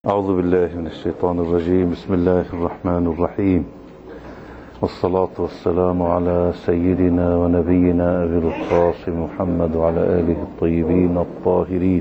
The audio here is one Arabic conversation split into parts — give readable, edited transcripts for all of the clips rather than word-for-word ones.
أعوذ بالله من الشيطان الرجيم. بسم الله الرحمن الرحيم، والصلاة والسلام على سيدنا ونبينا أبي القاسم محمد وعلى آله الطيبين الطاهرين.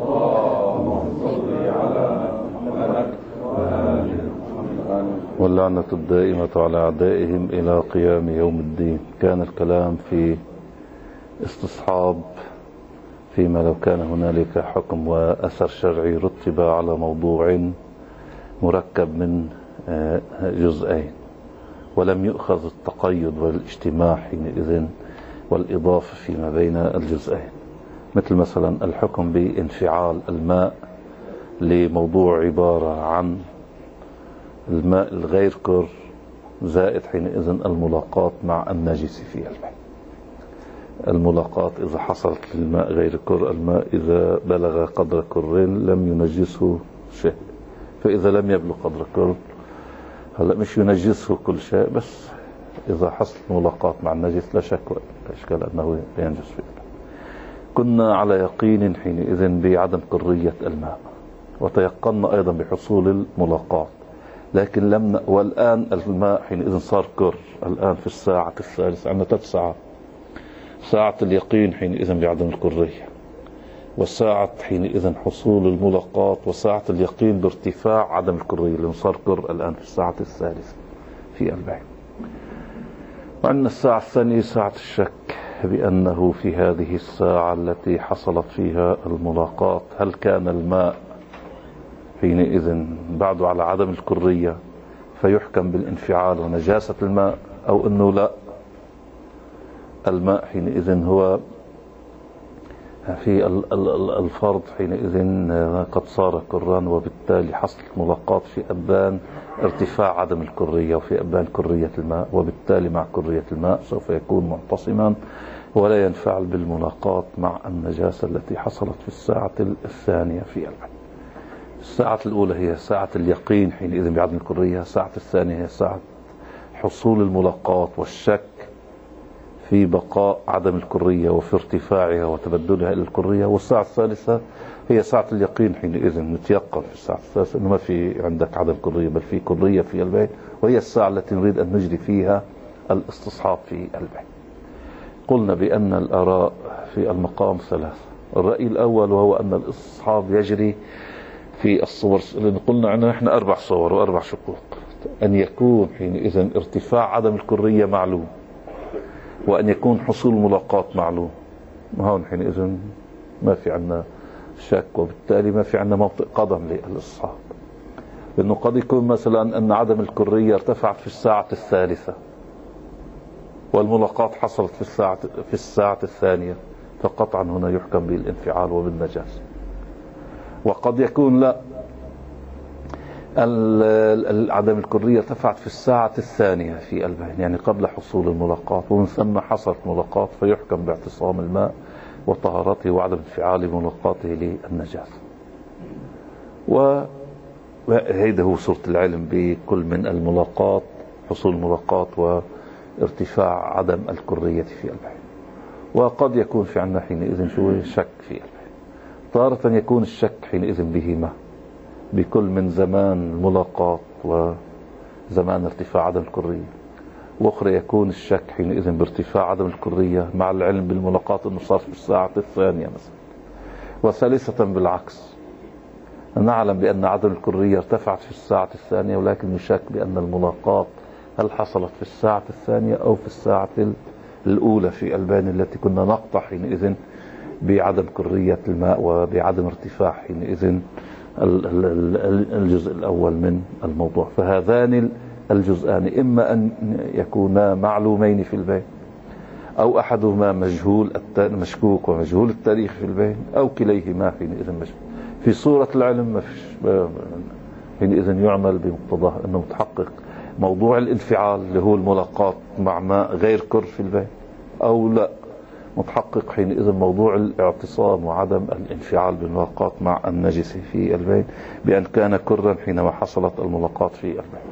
واللعنة الدائمة على أعدائهم إلى قيام يوم الدين. كان الكلام في استصحاب فيما لو كان هنالك حكم وأثر شرعي رتب على موضوع مركب من جزئين، ولم يؤخذ التقيد والاجتماع حينئذ والإضافة فيما بين الجزئين، مثل مثلا الحكم بانفعال الماء لموضوع عبارة عن الماء الغير كر زائد حينئذ الملاقاة مع النجس في الماء. الملاقاة إذا حصلت للماء غير كر، الماء إذا بلغ قدر كرين لم ينجسه شيء، فإذا لم يبلغ قدر كر هلا مش ينجسه كل شيء، بس إذا حصلت ملاقاة مع النجس لا شك ولا إشكال أنه ينجس فيه. كنا على يقين حينئذ بعدم كرية الماء، وتيقنا أيضا بحصول الملاقاة، لكن لم والآن الماء حينئذ صار كر. الآن في الساعة الثالثة عندنا 3 ساعات، ساعة اليقين حينئذ بعدم الكرية، وساعة حينئذ حصول الملاقاة، وساعة اليقين بارتفاع عدم الكرية اللي صار كر الآن في الساعة الثالثة في البعين. وعندنا الساعة الثانية ساعة الشك بأنه في هذه الساعة التي حصلت فيها الملاقاة هل كان الماء حينئذ بعد على عدم الكرية فيحكم بالانفعال ونجاسة الماء، أو أنه لا، الماء حينئذ هو في الفرض حينئذ قد صار كران، وبالتالي حصلت ملاقاة في أبان ارتفاع عدم الكرية وفي أبان كرية الماء، وبالتالي مع كرية الماء سوف يكون معتصما ولا ينفعل بالملاقاة مع النجاسة التي حصلت في الساعة الثانية في العين. الساعة الأولى هي ساعة اليقين حينئذ بعدم الكرية، الساعة الثانية هي ساعة حصول الملاقاة والشك في بقاء عدم الكرية وفي ارتفاعها وتبدلها إلى الكرية، والساعة الثالثة هي ساعة اليقين حينئذ نتيقن في الساعة الثالثة أنه ما في عندك عدم كرية بل في كرية في البيت، وهي الساعة التي نريد أن نجري فيها الاستصحاب في البيت. قلنا بأن الآراء في المقام 3. الرأي الأول وهو أن الاستصحاب يجري في الصور، لأن قلنا عندنا نحن 4 صور و4 شقوق، أن يكون حينئذ ارتفاع عدم الكرية معلوم، وأن يكون حصول ملاقاة معلوم. هون حينئذ ما في عنا شك، وبالتالي ما في عنا موطئ قدم للاستصحاب، لأنه قد يكون مثلا أن عدم الكرية ارتفعت في الساعة الثالثة والملاقاة حصلت في الساعة الثانية، فقطعا هنا يحكم بالانفعال وبالنجاسة. وقد يكون لا، عدم الكرية ارتفعت في الساعة الثانية في البين، يعني قبل حصول الملاقاة، ومن ثم حصلت ملاقاة فيحكم باعتصام الماء وطهارته وعدم انفعال ملاقاته للنجاسة. وهذا هو صورة العلم بكل من الملاقاة، حصول الملاقاة وارتفاع عدم الكرية في البين. وقد يكون في عنا حينئذ شوي شك في البين، تارة يكون الشك حينئذ بهما بكل من زمان الملاقاة وزمان ارتفاع عدم الكرية، واخرى يكون الشك حينئذ بارتفاع عدم الكرية مع العلم بالملاقاة انه صار في الساعة الثانية مثلا. وثالثة بالعكس، نعلم بأن عدم الكرية ارتفعت في الساعة الثانية، ولكن نشك بأن الملاقاة هل حصلت في الساعة الثانية أو في الساعة الأولى في البين التي كنا نقطع حينئذ بعدم كرية الماء وبعدم ارتفاع حينئذ الجزء الأول من الموضوع. فهذان الجزءان إما أن يكونا معلومين في البين، أو أحدهما مشكوك ومجهول التاريخ في البين، أو كليهما حينئذ مشكوك. في صورة العلم ما فيش، حينئذ يعمل بمقتضاه أنه متحقق موضوع الانفعال اللي هو الملاقاة مع ماء غير كر في البين، أو لا، متحقق حينئذ موضوع الاعتصام وعدم الانفعال بالملاقاة مع النجس في البين بأن كان كرا حينما حصلت الملاقاة في البين.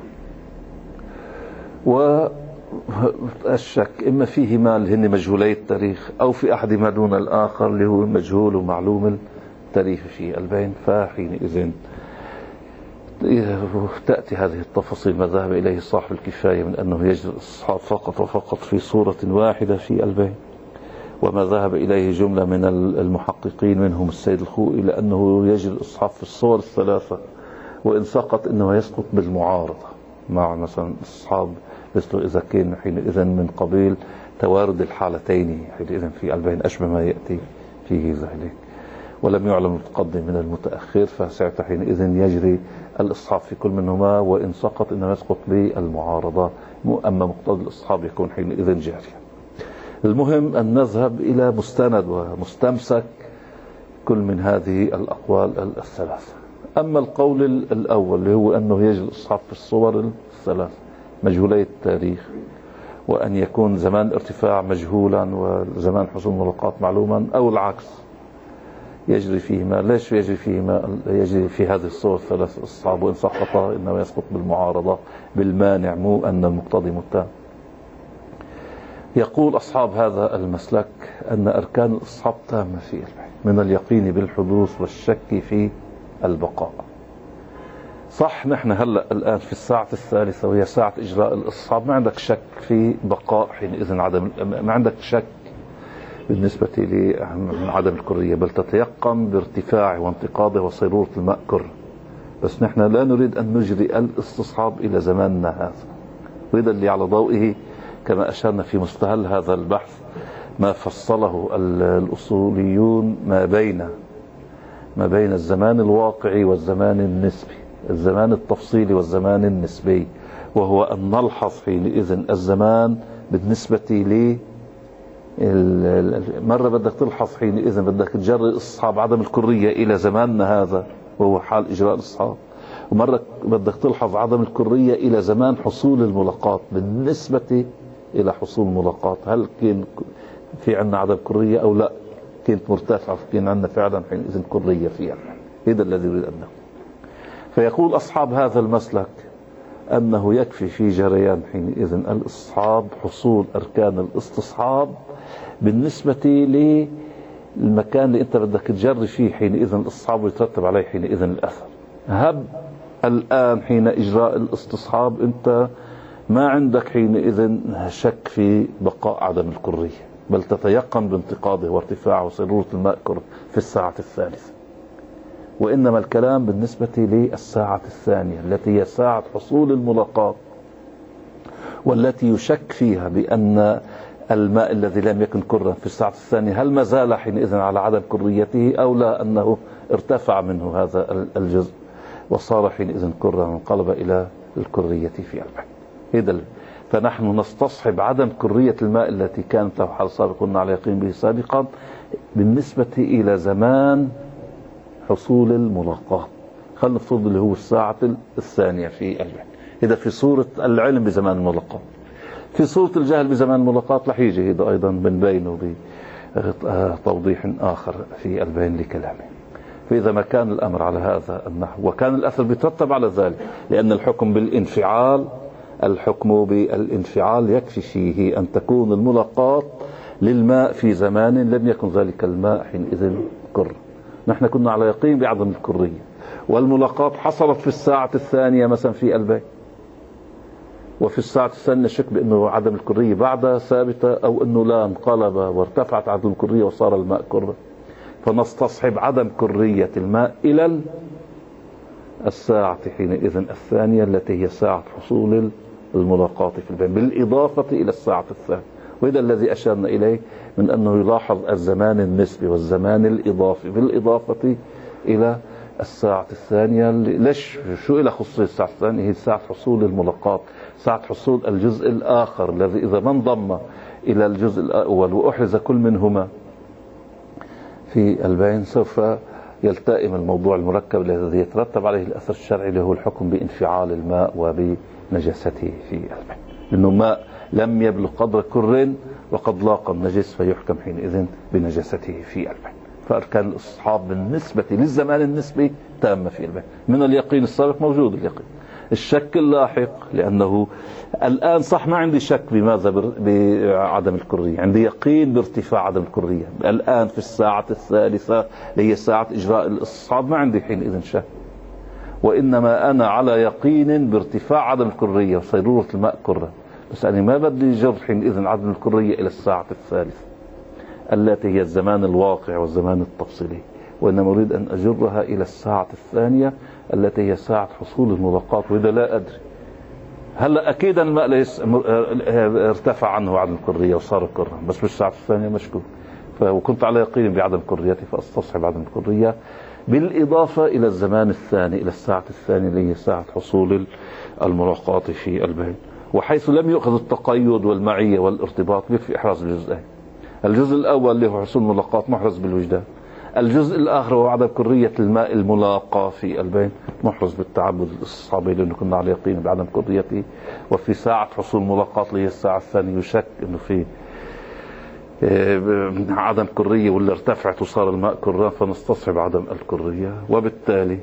والشك إما فيهما اللي هن مجهولي التاريخ، أو في أحدهما دون الآخر اللي هو مجهول ومعلوم التاريخ في البين. فحينئذ تأتي هذه التفاصيل ما ذهب إليه صاحب الكفاية من أنه يجري الاستصحاب فقط وفقط في صورة واحدة في البين، وما ذهب إليه جملة من المحققين منهم السيد الخوئي لأنه يجري الاستصحاب في الصور الثلاثة، وإن سقط أنه يسقط بالمعارضة مع مثلا الاستصحاب مثل إذا كان حينئذ من قبيل توارد الحالتين حينئذ في البين أشبه ما يأتي فيه ذلك، ولم يعلم المتقدم من المتأخر، فساعتها حينئذ يجري الاستصحاب في كل منهما، وإن سقط إنه يسقط بالمعارضة، أما مقتضى الاستصحاب يكون حينئذ جاريا. المهم أن نذهب إلى مستند ومستمسك كل من هذه الأقوال الثلاثة. أما القول الأول اللي هو أنه يجري الاستصحاب في الصور الثلاث مجهولي التاريخ، وأن يكون زمان ارتفاع مجهولا وزمان حصول ملاقات معلوما، أو العكس يجري فيهما. ليش يجري فيهما؟ يجري في هذه الصور الثلاث الاستصحاب، وإن سقط إنه يسقط بالمعارضة بالمانع، مو أن المقتضي متهم. يقول أصحاب هذا المسلك أن أركان الاستصحاب تامة في من اليقين بالحدوث والشك في البقاء. صح، نحن هلأ الآن في الساعة الثالثة وهي ساعة إجراء الاستصحاب، ما عندك شك في بقاء حينئذ ما عندك شك بالنسبة لعدم الكرية، بل تتيقن بارتفاعه وانتقاضه وصيرورة الماء كر. بس نحن لا نريد أن نجري الاستصحاب إلى زماننا هذا، وإذا اللي على ضوئه كما أشرنا في مستهل هذا البحث ما فصله الأصوليون ما بين الزمان الواقعي والزمان النسبي، الزمان التفصيلي والزمان النسبي، وهو أن نلحظ حينئذ الزمان بالنسبة لي مرة بدك تلحظ حينئذ بدك تجري استصحاب عدم الكرية إلى زماننا هذا وهو حال إجراء الاستصحاب، ومرة بدك تلحظ عدم الكرية إلى زمان حصول الملاقات بالنسبة إلى حصول الملاقات. هل كان في عنا عدم كرية أو لا؟ كانت مرتفعة، كان عنا فعلا حينئذ كرية فيها. هذا الذي يريد أنه. فيقول أصحاب هذا المسلك أنه يكفي في جريان حينئذ الاستصحاب حصول أركان الاستصحاب بالنسبة للمكان اللي أنت بدك تجري فيه حينئذ الاستصحاب ويترتب عليه حينئذ الأثر. هب الآن حين إجراء الاستصحاب أنت ما عندك حينئذ شك في بقاء عدم الكرية، بل تتيقن بانتقاضه وارتفاعه وصيرورة الماء كر في الساعة الثالثة، وإنما الكلام بالنسبة للساعة الثانية التي هي ساعة حصول الملاقات، والتي يشك فيها بأن الماء الذي لم يكن كرا في الساعة الثانية هل ما زال حينئذ على عدم كريته أو لا، أنه ارتفع منه هذا الجزء وصار حينئذ كرا وانقلب إلى الكرية في الماء. فنحن نستصحب عدم كرية الماء التي كانت له حال سابق كنا على يقين به سابقا بالنسبة إلى زمان حصول الملاقات. خلينا نفترض اللي هو الساعة الثانية في الماء. إذا في صورة العلم بزمان الملاقات، في صورة الجهل بزمان الملاقات رح يجي هذا أيضا بنبينه بتوضيح آخر في البين لكلامه. فإذا ما كان الأمر على هذا النحو وكان الأثر بيترتب على ذلك، لأن الحكم بالانفعال يكفي فيه أن تكون الملاقات للماء في زمان لم يكن ذلك الماء حينئذ كر. نحن كنا على يقين بعدم الكرية، والملاقات حصلت في الساعة الثانية مثلا في البيت، وفي الساعة الثانية شك بأنه عدم الكرية بعدها ثابتة أو أنه لا انقلب وارتفعت عدم الكرية وصار الماء كرة، فنستصحب عدم كرية الماء إلى الساعة حينئذ الثانية التي هي ساعة حصول الملاقات في البين بالإضافة إلى الساعة الثانية. وإذا الذي أشرنا إليه من أنه يلاحظ الزمان النسبي والزمان الإضافي بالإضافة إلى الساعة الثانية. ليش شو إلى خصوصية الساعة الثانية؟ هي ساعة حصول الملاقات، ساعة حصول الجزء الآخر الذي إذا ما انضم إلى الجزء الأول وأحرز كل منهما في البين سوف يلتئم الموضوع المركب الذي يترتب عليه الأثر الشرعي اللي هو الحكم بانفعال الماء وبنجاسته في الماء، لأنه ماء لم يبلغ قدر كر وقد لاقى النجس فيحكم حينئذ بنجاسته في الماء. فأركان الاستصحاب بالنسبة للزمان النسبي تامة في الماء، من اليقين السابق موجود اليقين. الشك اللاحق لأنه الآن صح ما عندي شك بماذا بعدم الكرية، عندي يقين بارتفاع عدم الكرية الآن في الساعة الثالثة اللي هي ساعة إجراء الاستصحاب، ما عندي حينئذ شك. وإنما أنا على يقين بارتفاع عدم الكرية وصيرورة الماء كرة، بس أنا ما بدي جر حينئذ عدم الكرية إلى الساعة الثالثة التي هي الزمان الواقع والزمان التفصيلي، وإنما أريد أن أجرها إلى الساعة الثانية التي هي ساعة حصول الملاقات. وإذا لا أدري هلا أكيد الماء ليس ارتفع عنه عدم الكرية وصار كرة، بس بالساعة الثانية مشكوك، وكنت على يقين بعدم كريته فاستصحب عدم الكرية بالإضافة إلى الزمان الثاني، إلى الساعة الثانية اللي هي ساعة حصول الملاقات في البين. وحيث لم يؤخذ التقيد والمعية والارتباط بيكفي إحراز الجزئين. الجزء الأول اللي هو حصول الملاقات محرز بالوجدان، الجزء الآخر هو عدم كرية الماء الملاقى في البين محرز بالتعبد الاستصحابي، لأنه كنا على يقين بعدم كريته. وفي ساعة حصول الملاقات اللي هي الساعة الثانية يشك أنه في عدم كرية ولا ارتفعت وصار الماء كران، فنستصحب عدم الكرية. وبالتالي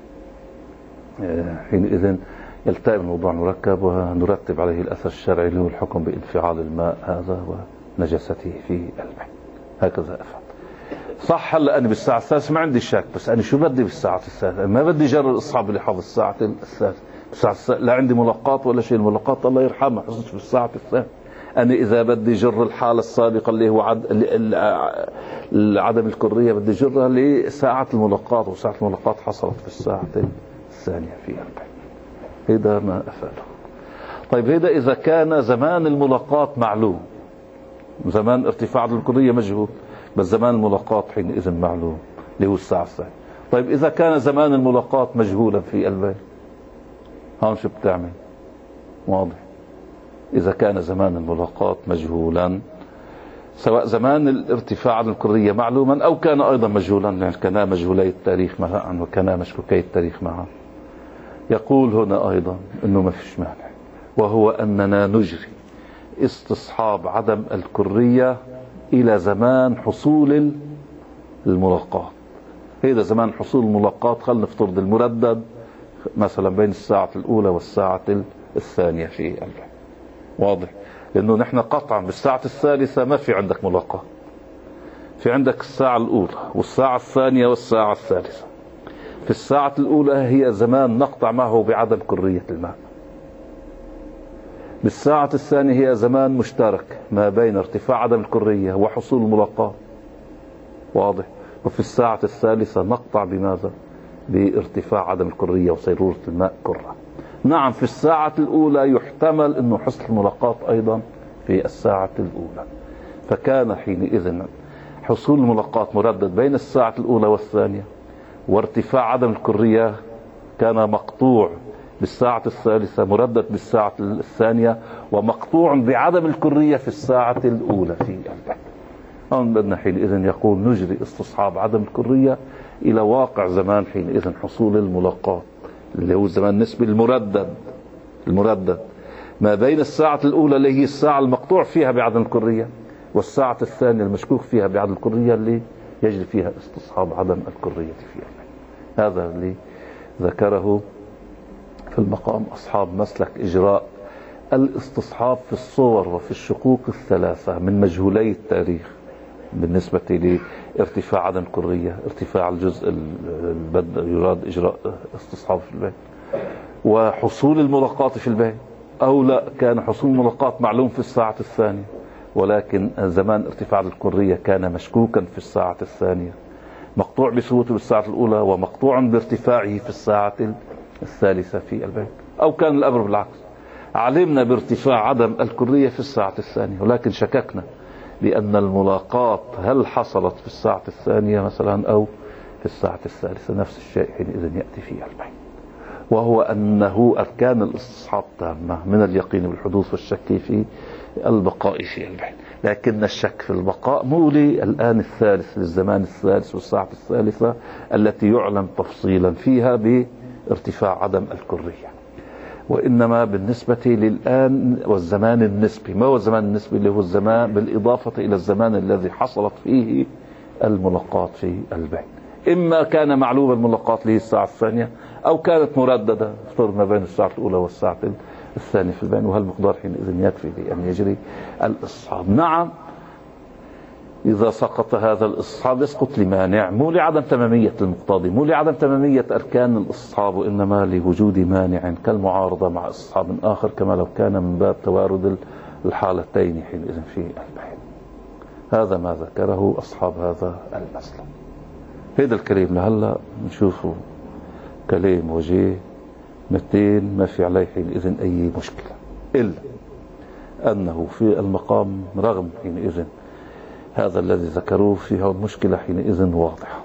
حينئذ يلتئم الموضوع مركب ونرتب عليه الأثر الشرعي اللي هو الحكم بانفعال الماء هذا ونجاسته في الماء. هكذا أفعل. صح هلا أنا بالساعة الثالثة ما عندي شك، بس أنا شو بدي بالساعة الثالثة؟ ما بدي جرر الأصحاب اللي حافظ الساعة الثالثة، لا عندي ملاقات ولا شيء. الملاقات الله يرحمه حصلت بالساعة الثالثة. أنا إذا بدي جر الحالة السابقة اللي هو عدم الكرية بدي جرها لساعة الملاقات، وساعة الملاقات حصلت في الساعة الثانية في البين. هذا ما أفعله. طيب هذا إذا كان زمان الملاقات معلوم، زمان ارتفاع عدم الكرية مجهول، بس زمان الملاقات حينئذ معلوم اللي هو الساعة الثانية. طيب إذا كان زمان الملاقات مجهولا في البين، هون شو بتعمل؟ واضح. إذا كان زمان الملاقات مجهولا، سواء زمان الارتفاع عدم الكرية معلوما أو كان أيضا مجهولا، يعني كانا مجهولي التاريخ معا وكانا مشكوكي التاريخ معا، يقول هنا أيضا أنه ما فيش مانع، وهو أننا نجري استصحاب عدم الكرية إلى زمان حصول الملاقات. هذا زمان حصول الملاقات خلينا نفترض المردد مثلا بين الساعة الأولى والساعة الثانية في البين. واضح، لأنه نحن قطعا بالساعة الثالثة ما في عندك ملاقاة، في عندك الساعة الأولى والساعة الثانية والساعة الثالثة. في الساعة الأولى هي زمان نقطع معه بعدم كرية الماء، بالساعة الثانية هي زمان مشترك ما بين ارتفاع عدم الكرية وحصول الملاقاة. واضح. وفي الساعة الثالثة نقطع بماذا؟ بارتفاع عدم الكرية وصيرورة الماء كرة. نعم في الساعة الأولى يحتمل أنه حصل الملاقات أيضا في الساعة الأولى، فكان حينئذ حصول الملاقات مردد بين الساعة الأولى والثانية، وارتفاع عدم الكرية كان مقطوع بالساعة الثالثة مردد بالساعة الثانية، ومقطوع بعدم الكرية في الساعة الأولى في البين. هون بدنا حينئذ يقول نجري استصحاب عدم الكرية إلى واقع زمان حينئذ حصول الملاقات اللي هو الزمان النسبي المردد ما بين الساعة الأولى اللي هي الساعة المقطوع فيها بعدم الكرية، والساعة الثانية المشكوك فيها بعدم الكرية اللي يجري فيها استصحاب عدم الكرية فيها. هذا اللي ذكره في المقام أصحاب مسلك إجراء الاستصحاب في الصور وفي الشقوق الثلاثة من مجهولي التاريخ بالنسبة لارتفاع عدم الكرية، ارتفاع الجزء يراد إجراء استصحاب في البين، وحصول الملاقات في البين، أو لا كان حصول الملاقات معلوم في الساعة الثانية، ولكن زمان ارتفاع الكرية كان مشكوكا في الساعة الثانية، مقطوع بثبوته بالساعة الأولى ومقطوع بارتفاعه في الساعة الثالثة في البين، أو كان الأمر بالعكس، علمنا بارتفاع عدم الكرية في الساعة الثانية ولكن شككنا بأن الملاقات هل حصلت في الساعة الثانية مثلا أو في الساعة الثالثة. نفس الشيء حينئذ يأتي في البين، وهو أنه أركان الاستصحاب تامة من اليقين بالحدوث والشك في البقاء في البين، لكن الشك في البقاء مو الآن الثالث للزمان الثالث والساعة الثالثة التي يعلم تفصيلا فيها بارتفاع عدم الكرية، وإنما بالنسبة للآن والزمان النسبي. ما هو الزمان النسبي؟ اللي هو الزمان بالإضافة إلى الزمان الذي حصلت فيه الملاقات في البين، إما كان معلوم الملاقات له الساعة الثانية أو كانت مرددة افترض ما بين الساعة الأولى والساعة الثانية في البين، وهالمقدار حينئذ يكفي لأن يجري الاستصحاب. نعم إذا سقط هذا الاستصحاب يسقط لمانع، مو لعدم تمامية المقتضي، مو لعدم تمامية أركان الاستصحاب، وإنما لوجود مانع كالمعارضة مع استصحاب آخر، كما لو كان من باب توارد الحالتين حينئذ في البحث. هذا ما ذكره أصحاب هذا المسلك. هذا الكلام لهلا نشوفه كلام وجيه متين ما في عليه حينئذ أي مشكلة، إلا أنه في المقام رغم حينئذ هذا الذي ذكروه فيها المشكلة حينئذ واضحة.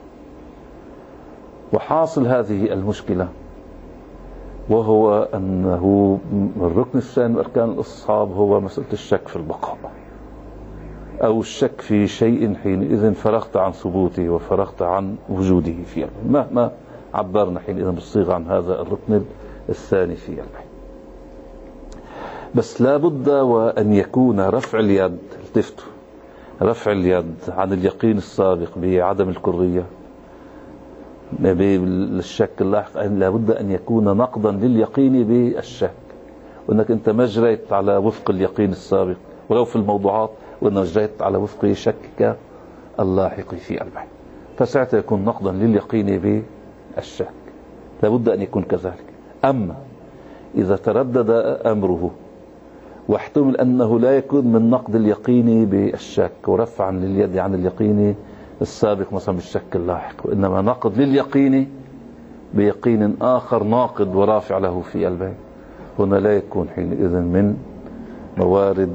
وحاصل هذه المشكلة وهو أنه الركن الثاني من أركان الاستصحاب هو مسألة الشك في البقاء، أو الشك في شيء حينئذ فرغت عن ثبوته وفرغت عن وجوده فيه، مهما عبرنا حينئذ بالصيغة عن هذا الركن الثاني في البحث. بس لا بد وأن يكون رفع اليد، التفتوا، رفع اليد عن اليقين السابق بعدم الكرية بالشك اللاحق، لا بد أن يكون نقضا لليقين بالشك، وأنك أنت ما جريت على وفق اليقين السابق ولو في الموضوعات، وأنك جريت على وفق شكك اللاحق في البحث، فساعتها يكون نقضا لليقين بالشك، لا بد أن يكون كذلك. أما إذا تردد أمره واحتمل أنه لا يكون من نقد اليقين بالشك ورفعا لليد عن اليقين السابق مثلا بالشك اللاحق، وإنما نقد لليقين بيقين آخر ناقض ورافع له في البيت، هنا لا يكون حينئذ من موارد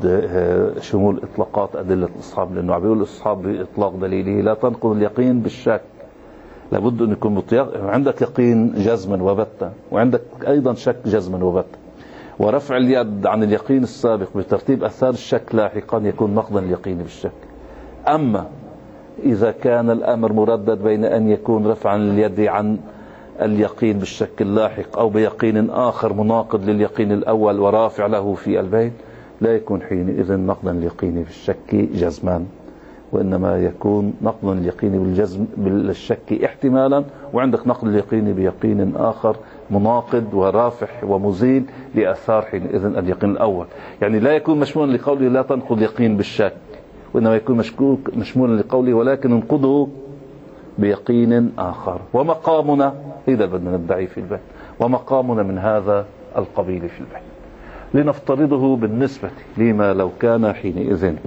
شمول إطلاقات أدلة الأصحاب، لأنه بيقول الأصحاب بإطلاق دليله لا تنقض اليقين بالشك، لابد أن يكون عندك يقين جزما وبتا، وعندك أيضا شك جزما وبتا، ورفع اليد عن اليقين السابق بترتيب أثار الشك لاحقا يكون نقضا اليقين بالشك. أما إذا كان الأمر مردد بين أن يكون رفعا اليد عن اليقين بالشك اللاحق أو بيقين آخر مناقض لليقين الأول ورافع له في البين، لا يكون حينئذ نقضا اليقين بالشك جزما، وإنما يكون نقضا اليقين بالشك احتمالا، وعندك نقض اليقين بيقين آخر مناقض ورافح ومزيل لأثار حينئذ اليقين الأول. يعني لا يكون مشمولا لقوله لا تنقض يقين بالشك، وإنما يكون مشمولا لقوله ولكن انقضه بيقين آخر. ومقامنا إذا بدنا ندعي في البحث، ومقامنا من هذا القبيل في البحث، لنفترضه بالنسبة لما لو كان حينئذ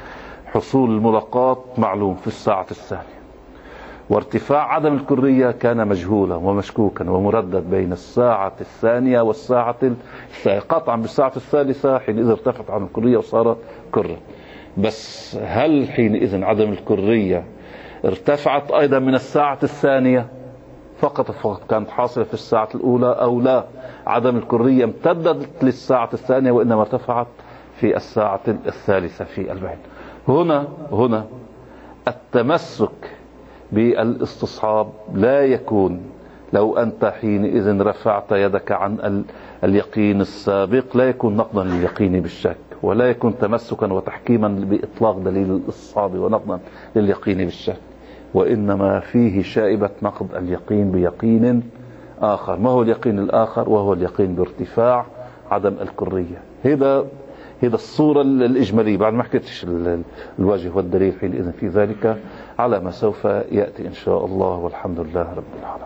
حصول الملاقات معلوم في الساعة الثانية، وارتفاع عدم الكرية كان مجهولا ومشكوكا ومردد بين الساعة الثانية والساعة قطعا بالساعة الثالثة حينئذ ارتفعت عدم الكرية وصارت كرة. بس هل حينئذ عدم الكرية ارتفعت أيضا من الساعة الثانية فقط كانت حاصلة في الساعة الأولى، أو لا عدم الكرية امتدت للساعة الثانية وإنما ارتفعت في الساعة الثالثة في البحث؟ هنا التمسك بالاستصحاب لا يكون لو أنت حينئذ رفعت يدك عن اليقين السابق، لا يكون نقضا لليقين بالشك، ولا يكون تمسكا وتحكيما بإطلاق دليل الاستصحاب ونقضا لليقين بالشك، وإنما فيه شائبة نقض اليقين بيقين آخر. ما هو اليقين الآخر؟ وهو اليقين بارتفاع عدم الكرية. هذا الصورة الإجمالية، بعد ما حكيتش الوجه والدليل حينئذ في ذلك على ما سوف يأتي إن شاء الله، والحمد لله رب العالمين.